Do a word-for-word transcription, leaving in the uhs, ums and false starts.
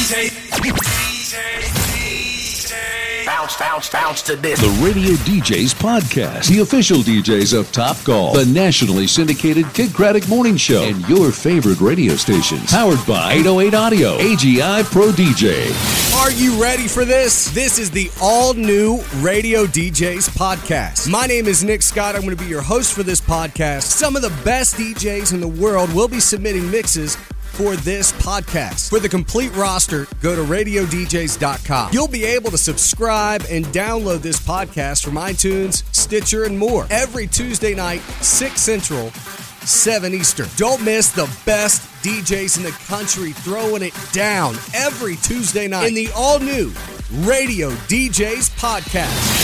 J, D J, D J. Bounce, bounce, bounce to this. The Radio D Js Podcast, the official D Js of Top Golf, the nationally syndicated Kid Craddock Morning Show, and your favorite radio stations. Powered by eight oh eight Audio, A G I Pro D J. Are you ready for this? This is the all-new Radio D Js Podcast. My name is Nick Scott. I'm going to be your host for this podcast. Some of the best D Js in the world will be submitting mixes for this podcast. For the complete roster, go to radio d js dot com. You'll be able to subscribe and download this podcast from iTunes, Stitcher, and more every Tuesday night, six Central, seven Eastern. Don't miss the best D Js in the country throwing it down every Tuesday night in the all-new Radio D Js Podcast.